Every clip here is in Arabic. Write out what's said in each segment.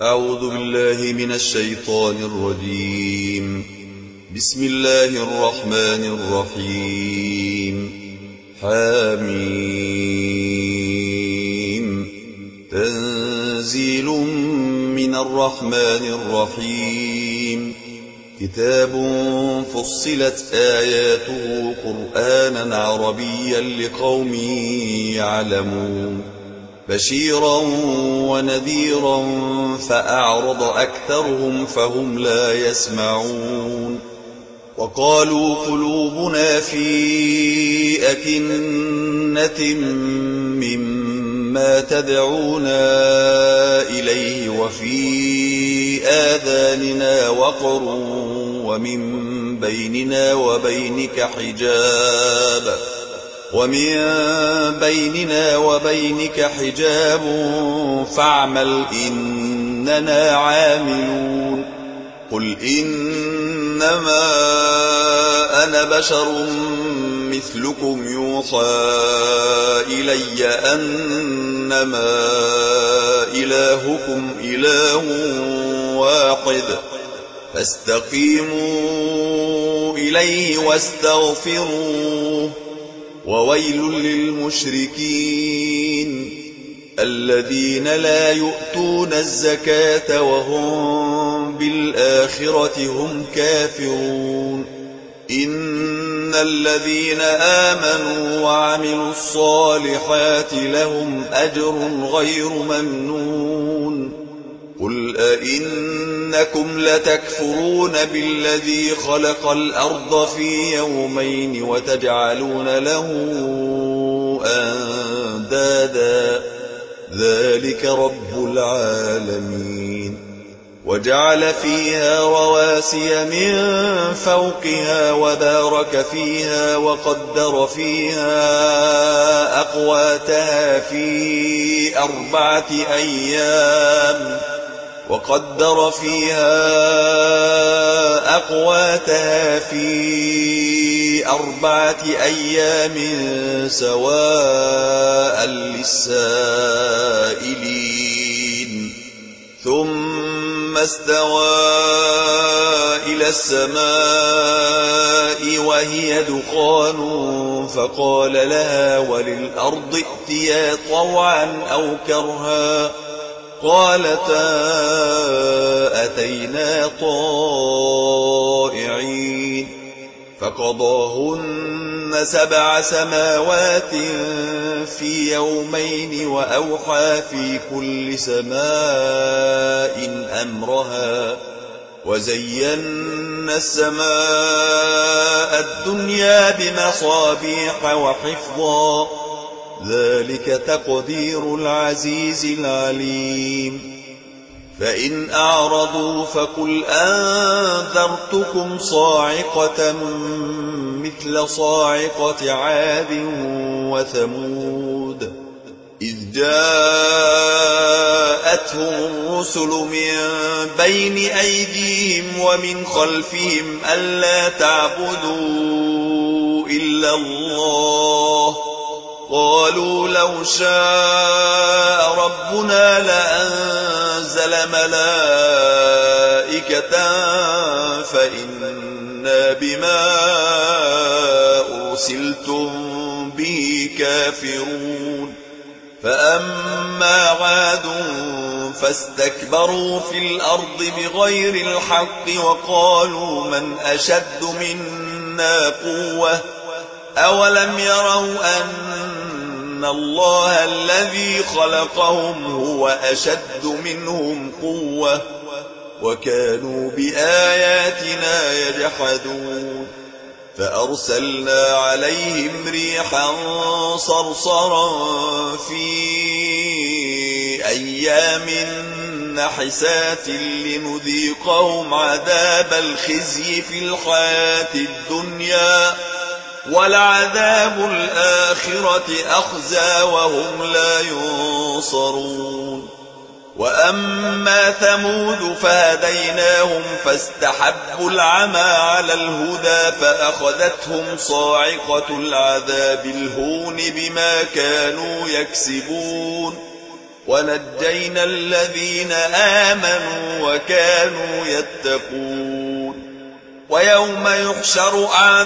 أعوذ بالله من الشيطان الرجيم. بسم الله الرحمن الرحيم. حميم. تنزيل من الرحمن الرحيم. كتاب فصلت آياته قرآنا عربيا لقوم يعلمون. بشيرا ونذيرا فأعرض أكثرهم فهم لا يسمعون. وقالوا قلوبنا في أكنة مما تدعونا إليه وفي آذاننا وقر ومن بيننا وبينك حجاب فاعمل إننا عاملون. قل إنما أنا بشر مثلكم يوحى إلي أنما إلهكم إله واحد فاستقيموا إليه واستغفروه. وويل للمشركين الذين لا يؤتون الزكاة وهم بالآخرة هم كافرون. إن الذين آمنوا وعملوا الصالحات لهم أجر غير ممنون. قل أئنكم لتكفرون بالذي خلق الأرض في يومين وتجعلون له أندادا ذلك رب العالمين. وجعل فيها رواسي من فوقها وبارك فيها وقدر فيها أقواتها في أربعة أيام سواء للسائلين. ثم استوى إلى السماء وهي دخان فقال لها وللأرض ائتيا طوعا أو كرها قالتا أتينا طائعين. فقضاهن 7 سماوات في يومين وأوحى في كل سماء أمرها وزينا السماء الدنيا بمصابيح وحفظا ذلك تقدير العزيز العليم. فإن أعرضوا فقل أنذرتكم صاعقة مثل صاعقة عاد وثمود إذ جاءتهم الرسل من بين أيديهم ومن خلفهم ألا تعبدوا إلا الله قالوا لو شاء ربنا لأنزل ملائكة فإنا بما أرسلتم به كافرون. فأما عاد فاستكبروا في الأرض بغير الحق وقالوا من أشد منا قوة أولم يروا أن الله الذي خلقهم هو أشد منهم قوة وكانوا بآياتنا يجحدون. فأرسلنا عليهم ريحا صرصرا في أيام نحسات لنذيقهم عذاب الخزي في الحياة الدنيا ولعذاب الآخرة أخزى وهم لا ينصرون. وأما ثمود فهديناهم فاستحبوا العمى على الهدى فأخذتهم صاعقة العذاب الهون بما كانوا يكسبون. ونجينا الذين آمنوا وكانوا يتقون ويوم يحشر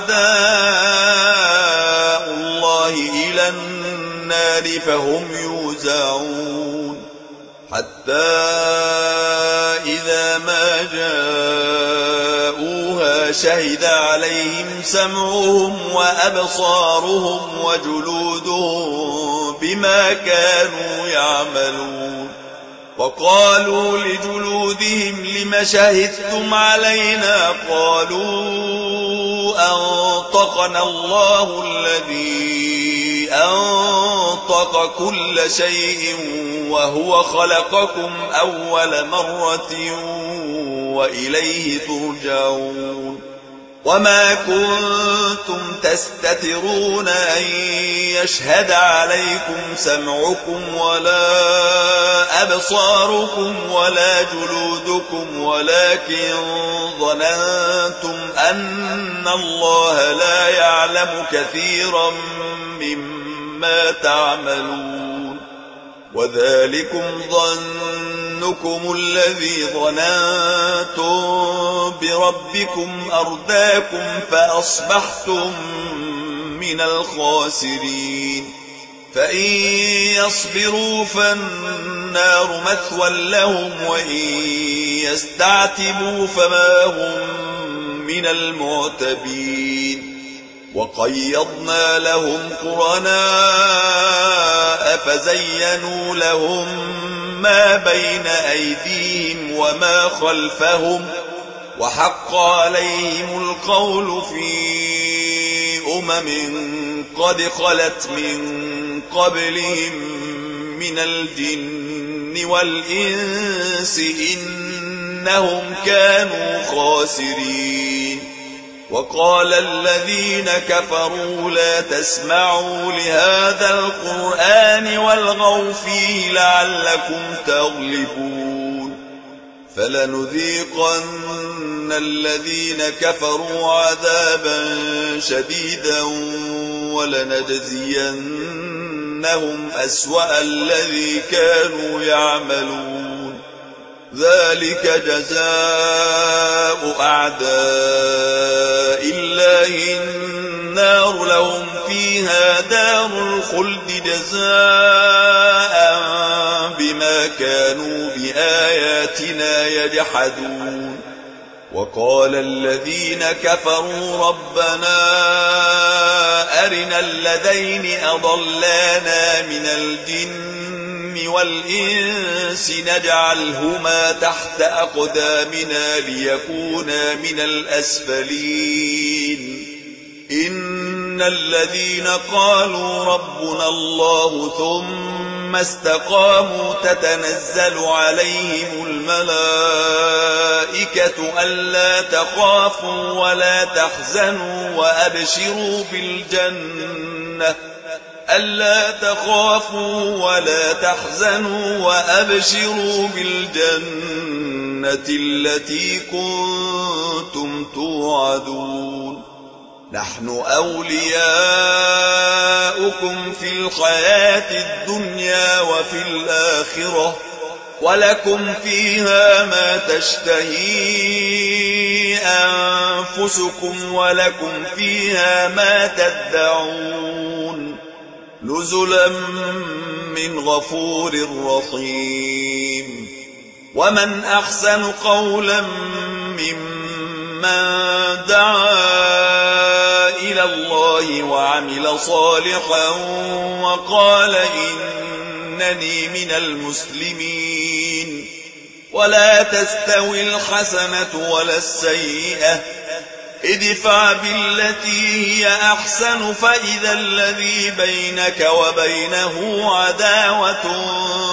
أعداء الله إلى النار فهم يوزعون حتى إذا ما جاءوها شهد عليهم سمعهم وأبصارهم وجلودهم بما كانوا يعملون وقالوا لجلودهم لم شهدتم علينا قالوا أنطقنا الله الذي أنطق كل شيء وهو خلقكم أول مرة وإليه ترجعون وما كنتم تستترون أن يشهد عليكم سمعكم ولا أبصاركم ولا جلودكم ولكن ظننتم أن الله لا يعلم كثيرا مما تعملون وذلكم ظنكم الذي ظننتم بربكم أرداكم فأصبحتم من الخاسرين فإن يصبروا فالنار مثوى لهم وإن يستعتبوا فما هم من المعتبين وقيضنا لهم قرناء فزينوا لهم ما بين أيديهم وما خلفهم وحق عليهم القول في قد خلت من قبلهم من الجن والإنس إنهم كانوا خاسرين وقال الذين كفروا لا تسمعوا لهذا القرآن والغوا فيه لعلكم تغلبون فلنذيقن الذين كفروا عذابا شديدا ولنجزينهم أسوأ الذي كانوا يعملون ذلك جزاء أعداء الله النار لهم فيها دار الخلد جزاء بما كانوا بآياتنا يجحدون وقال الذين كفروا ربنا أرنا الذين أضلانا من الجن والإنس نجعلهما تحت أقدامنا ليكونا من الأسفلين إن الذين قالوا ربنا الله ثم استقاموا تتنزل عليهم الملائكة ألا تخافوا ولا تحزنوا وأبشروا بالجنة التي كنتم توعدون نحن أولياؤكم في الحياة الدنيا وفي الآخرة ولكم فيها ما تشتهي أنفسكم ولكم فيها ما تدعون نزلا من غفور رحيم ومن أحسن قولا ممن دعا إلى الله وعمل صالحا وقال إنني من المسلمين ولا تستوي الحسنة ولا السيئة ادفع بالتي هي أحسن فإذا الذي بينك وبينه عداوة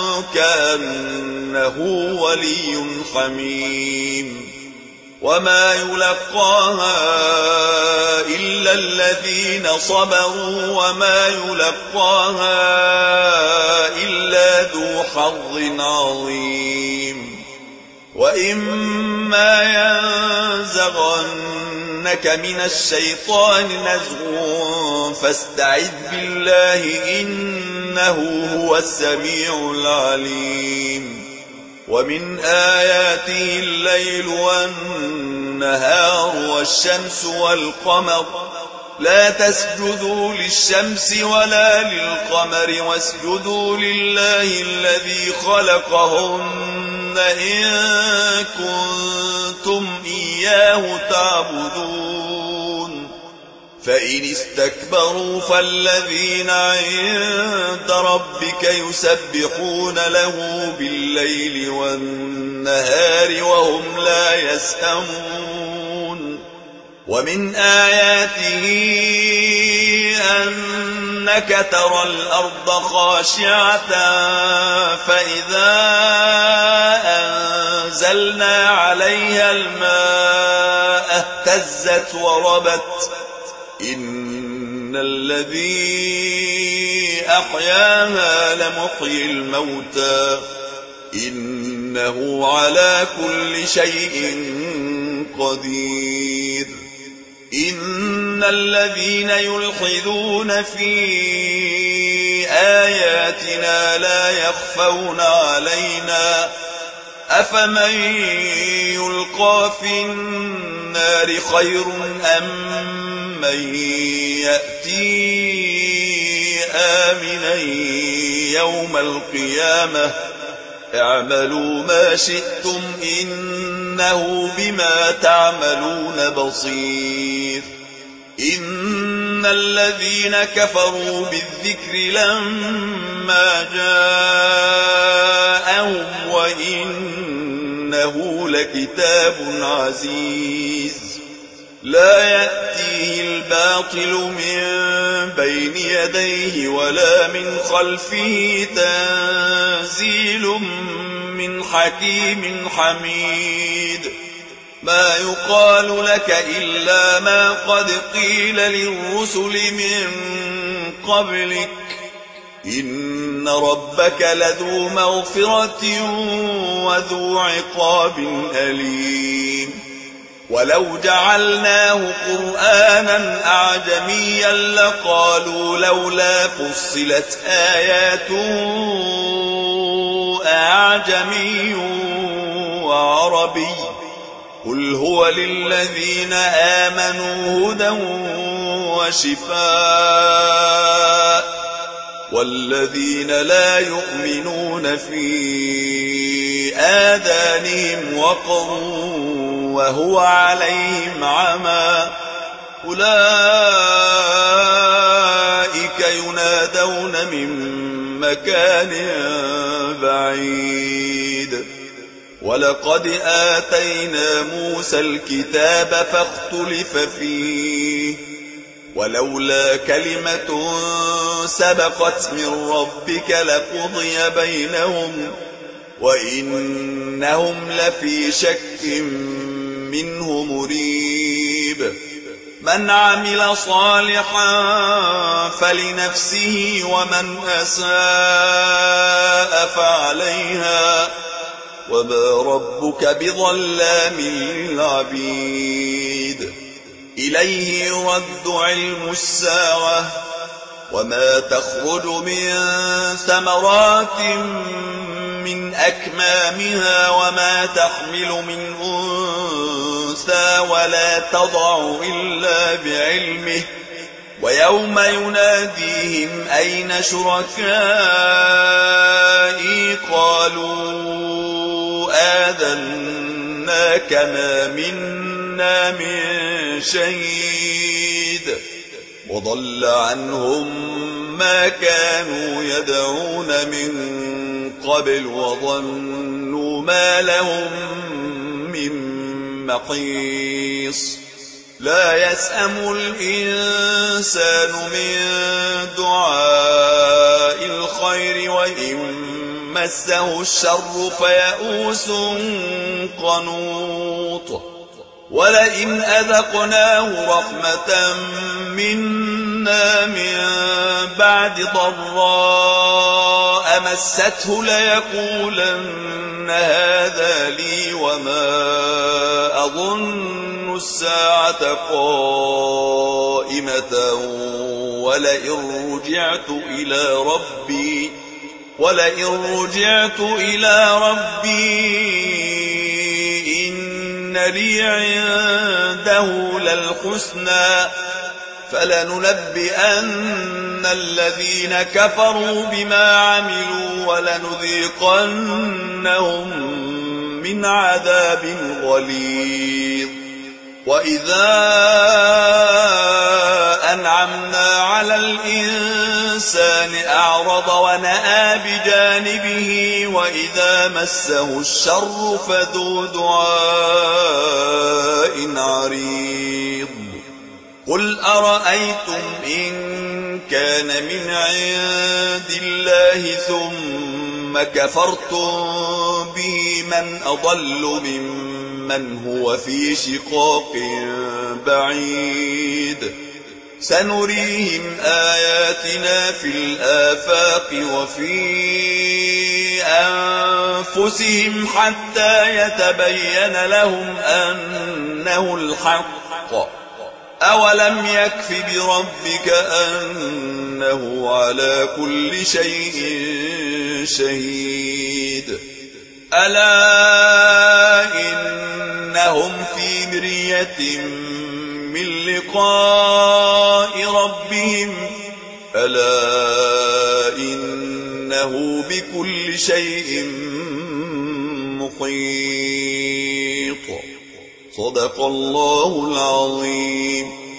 كأنه ولي حميم وما يلقاها إلا الذين صبروا وما يلقاها إلا ذو حظ عظيم وإما ينزغنك من الشيطان نزغ فاستعذ بالله إنه هو السميع العليم ومن آياته الليل والنهار والشمس والقمر لا تسجدوا للشمس ولا للقمر واسجدوا لله الذي خلقهن إن كنتم إياه تعبدون فإن استكبروا فالذين عند ربك يسبحون له بالليل والنهار وهم لا يسأمون ومن آياته أنك ترى الأرض خاشعة فإذا أنزلنا عليها الماء اهتزت وربت إن الذي أحياها لمحيي الموتى إنه على كل شيء قدير إن الذين يلحدون في آياتنا لا يخفون علينا أفمن يلقى في النار خير أم من يأتي آمنا يوم القيامة اعملوا ما شئتم إنه بما تعملون بصير إن الذين كفروا بالذكر لما جاءهم وإنه لكتاب عزيز لا يأتيه الباطل من بين يديه ولا من خلفه تنزيل من حكيم حميد ما يقال لك إلا ما قد قيل للرسل من قبلك إن ربك لذو مغفرة وذو عقاب أليم ولو جعلناه قرآنا أعجميا لقالوا لولا فصلت آياته أعجمي وعربي قل هو للذين آمنوا هدى وشفاء والذين لا يؤمنون في آذانهم وقر وهو عليهم عمى أولئك ينادون من مكان بعيد ولقد آتينا موسى الكتاب فاختلف فيه ولولا كلمة سبقت من ربك لقضي بينهم وإنهم لفي شك منه مريب من عمل صالحا فلنفسه ومن أساء فعليها وما ربك بظلام للعبيد إليه يرد علم الساعة وما تخرج من ثمرات من أكمامها وما تحمل من أنثى ولا تضع إلا بعلمه ويوم يناديهم أين شركائي قالوا آذناك ما منا من شهيد وضل عنهم ما كانوا يدعون من قبل وظنوا ما لهم من محيص لا يسأم الإنسان من دعاء الخير وإن مسه الشر فيئوس قنوط ولئن أذقناه رحمة منا من بعد ضراء ضراء مسته ليقولن هذا لي وما أظن الساعة قائمة ولئن رجعت إلى ربي إن لي عنده للحسنى فلننبئن الذين كفروا بما عملوا ولنذيقنهم من عذاب غليظ وإذا أنعمنا على الإنسان أعرض ونأى بجانبه وإذا مسه الشر فذو دعاء عريض قل أرأيتم إن كان من عند الله ثم كفرتم به من أضل ممن هو في شقاق بعيد سنريهم آياتنا في الآفاق وفي أنفسهم حتى يتبين لهم أنه الحق أولم يكف بربك أنه على كل شيء شهيد ألا إنهم في مرية من لقاء ربهم ألا إنه بكل شيء محيط صدق الله العظيم